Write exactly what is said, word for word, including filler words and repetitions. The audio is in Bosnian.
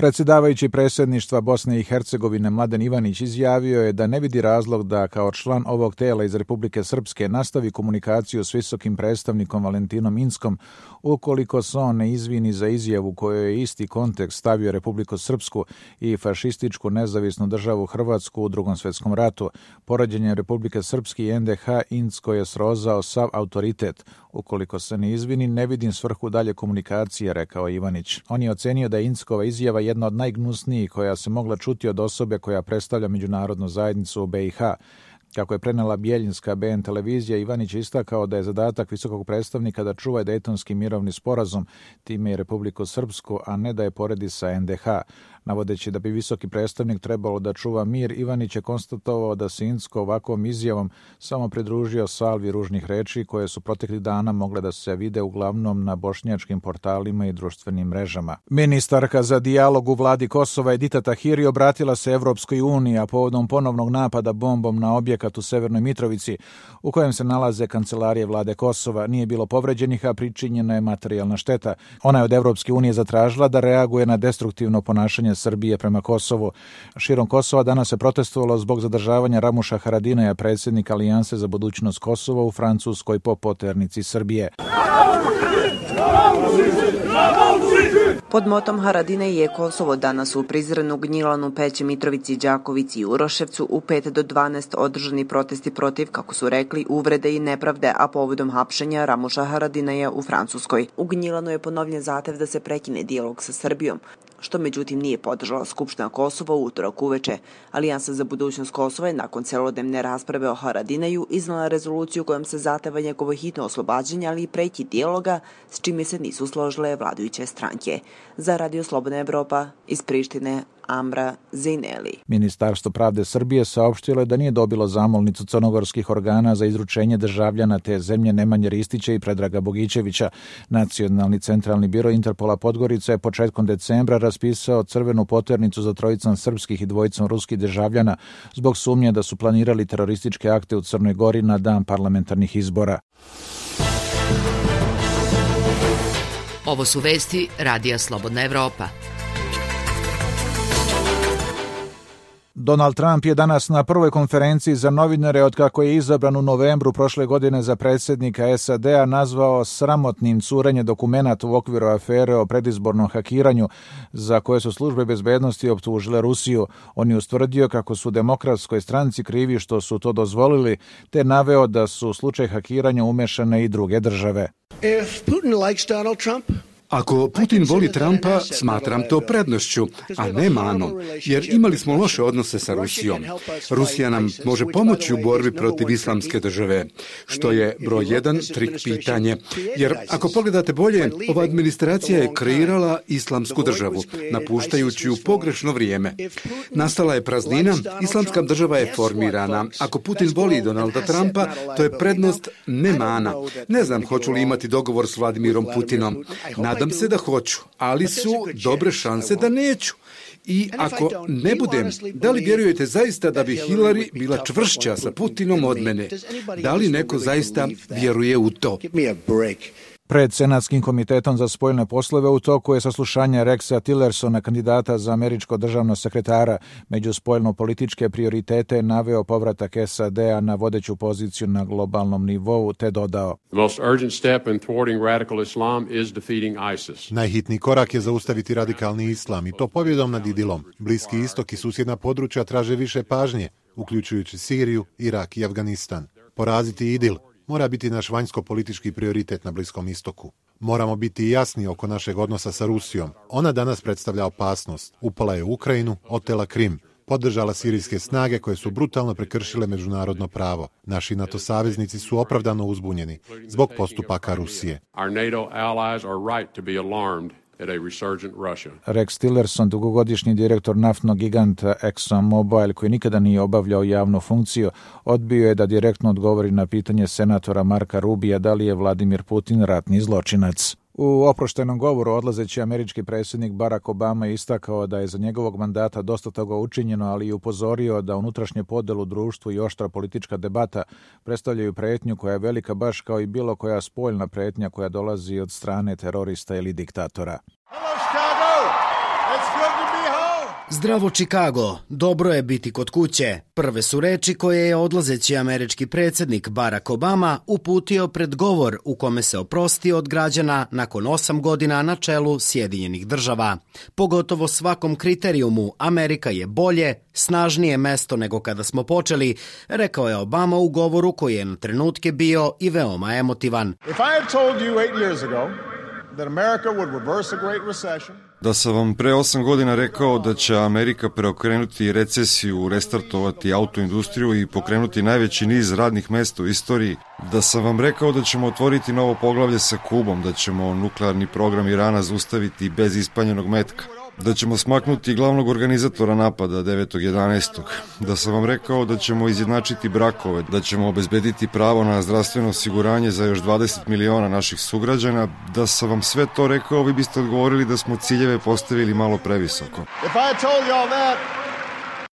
Predsjedavajući predsjedništva Bosne i Hercegovine Mladen Ivanić izjavio je da ne vidi razlog da kao član ovog tela iz Republike Srpske nastavi komunikaciju s visokim predstavnikom Valentinom Inckom ukoliko se on ne izvini za izjavu kojoj je isti kontekst stavio Republiku Srpsku i fašističku nezavisnu državu Hrvatsku u Drugom svjetskom ratu. Poređenjem Republike Srpske i en de ha Incko je srozao sav autoritet. Ukoliko se ne izvini, ne vidim svrhu dalje komunikacije, rekao Ivanić. On je ocenio da je Inckova izjava jedna od najgnusnijih koja se mogla čuti od osobe koja predstavlja međunarodnu zajednicu u be i ha. Kako je prenela Bjeljinska be en televizija, Ivanić je istakao da je zadatak visokog predstavnika da čuva Dejtonski mirovni sporazum, time i Republiku Srpsku, a ne da je poredi sa en de ha. Navodeći da bi visoki predstavnik trebalo da čuva mir, Ivanić je konstatovao da se Incko ovakvom izjavom samo pridružio salvi ružnih reči koje su proteklih dana mogle da se vide uglavnom na bošnjačkim portalima i društvenim mrežama. Ministarka za dijalog u vladi Kosova Edita Tahiri obratila se Evropskoj uniji, a povodom ponovnog napada bombom na objekat u Severnoj Mitrovici, u kojem se nalaze kancelarije vlade Kosova, nije bilo povređenih, a pričinjena je materijalna šteta. Ona je od Evropske unije zatražila da reaguje na destruktivno ponašanje Srbije prema Kosovu. Širom Kosova danas se protestovalo zbog zadržavanja Ramuša Haradinaja, predsjednika Alijanse za budućnost Kosova u Francuskoj po poternici Srbije. Pod motom Haradinaj je Kosovo danas u Prizrenu, Gnjilanu, Peći, Mitrovici, Đakovici i Uroševcu u pet do dvanaest održani protesti protiv, kako su rekli, uvrede i nepravde, a povodom hapšenja Ramuša Haradinaja u Francuskoj. U Gnjilanu je ponovljen zahtev da se prekine dijalog sa Srbijom, što međutim nije podržala Skupština Kosova u utorak uveče. Alijansa za budućnost Kosova je nakon celodnevne rasprave o Haradinaju iznala rezoluciju kojom se zahteva njegovo hitno oslobađanje, ali i prekid dijaloga, s čime se nisu složile vladajuće stranke. Za Radio Slobodna Evropa iz Prištine, Amra Zejneli. Ministarstvo pravde Srbije saopštilo je da nije dobilo zamolnicu crnogorskih organa za izručenje državljana te zemlje Nemanje Ristića i Predraga Bogićevića. Nacionalni centralni biro Interpola Podgorica je početkom decembra raspisao crvenu poternicu za trojicom srpskih i dvojicom ruskih državljana zbog sumnje da su planirali terorističke akte u Crnoj Gori na dan parlamentarnih izbora. Ovo su vesti Radija Slobodna Evropa. Donald Trump je danas na prvoj konferenciji za novinare otkako je izabran u novembru prošle godine za predsjednika es a de a nazvao sramotnim curenje dokumenata u okviru afere o predizbornom hakiranju za koje su službe bezbednosti optužile Rusiju. On je ustvrdio kako su demokratskoj stranci krivi što su to dozvolili, te naveo da su u slučaj hakiranja umešane i druge države. If Putin likes Donald Trump, Ako Putin voli Trumpa, smatram to prednošću, a ne manom, jer imali smo loše odnose sa Rusijom. Rusija nam može pomoći u borbi protiv islamske države, što je broj jedan trik pitanje. Jer ako pogledate bolje, ova administracija je kreirala islamsku državu, napuštajući u pogrešno vrijeme. Nastala je praznina, islamska država je formirana. Ako Putin voli Donalda Trumpa, to je prednost, ne mana. Ne znam hoću li imati dogovor s Vladimirom Putinom. Nadam se da hoću, ali su dobre šanse da neću. I ako ne budem, da li vjerujete zaista da bi Hillary bila čvršća sa Putinom od mene? Da li neko zaista vjeruje u to? Pred Senatskim komitetom za spoljne poslove u toku je saslušanje Rexa Tillersona, kandidata za američko državno sekretara. Među spoljno-političke prioritete je naveo povratak es a de a na vodeću poziciju na globalnom nivou, te dodao: Najhitniji korak je zaustaviti radikalni islam i to pobjedom nad idilom. Bliski istok i susjedna područja traže više pažnje, uključujući Siriju, Irak i Afganistan. Poraziti idil mora biti naš vanjsko-politički prioritet na Bliskom istoku. Moramo biti jasni oko našeg odnosa sa Rusijom. Ona danas predstavlja opasnost. Upala je u Ukrajinu, otela Krim, podržala sirijske snage koje su brutalno prekršile međunarodno pravo. Naši NATO saveznici su opravdano uzbunjeni zbog postupaka Rusije. Rex Tillerson, dugogodišnji direktor naftnog giganta ExxonMobil, koji nikada nije obavljao javnu funkciju, odbio je da direktno odgovori na pitanje senatora Marka Rubija da li je Vladimir Putin ratni zločinac. U oproštenom govoru odlazeći američki predsjednik Barack Obama je istakao da je za njegovog mandata dosta toga učinjeno, ali i upozorio da unutrašnje podjele u društvu i oštra politička debata predstavljaju pretnju koja je velika baš kao i bilo koja spoljna pretnja koja dolazi od strane terorista ili diktatora. Hello, Chicago. It's good to Zdravo Chicago, dobro je biti kod kuće. Prve su reči koje je odlazeći američki predsjednik Barack Obama uputio pred govor u kome se oprostio od građana nakon osam godina na čelu Sjedinjenih država. Pogotovo svakom kriterijumu Amerika je bolje, snažnije mesto nego kada smo počeli, rekao je Obama u govoru koji je na trenutke bio i veoma emotivan. If I had told you eight years ago that America would reverse a great recession, Da sam vam pre osam godina rekao da će Amerika preokrenuti recesiju, restartovati autoindustriju i pokrenuti najveći niz radnih mesta u istoriji, da sam vam rekao da ćemo otvoriti novo poglavlje sa Kubom, da ćemo nuklearni program Irana zaustaviti bez ispaljenog metka, da ćemo smaknuti glavnog organizatora napada devetog jedanaestog Da sam vam rekao da ćemo izjednačiti brakove, da ćemo obezbediti pravo na zdravstveno osiguranje za još dvadeset miliona naših sugrađana, da sam vam sve to rekao, vi biste odgovorili da smo ciljeve postavili malo previsoko. If I told you all that,